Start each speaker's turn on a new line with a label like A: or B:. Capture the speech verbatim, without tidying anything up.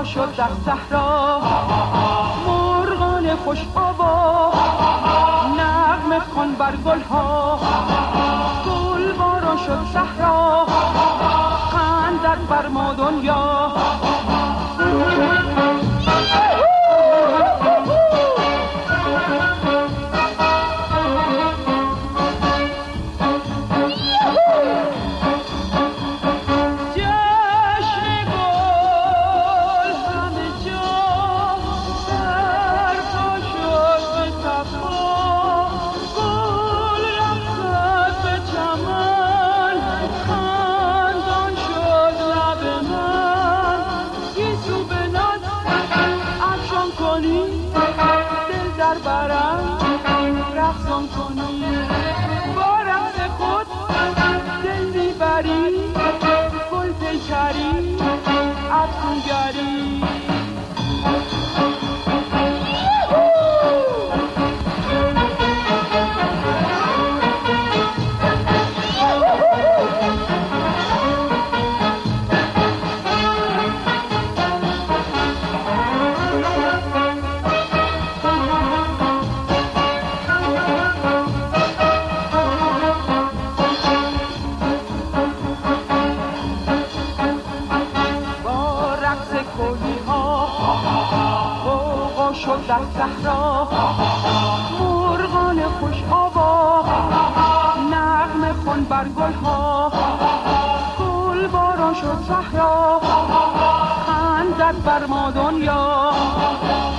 A: شد در صحرا، مرغان خوش آوا نغمه خوان بر گلها، گل باران شد صحرا، خندد بر ما دنیا. در صحرا مرغان خوش آوا نغمه خوان بر گلها، گل باران شد صحرا، خندد بر ما دنیا.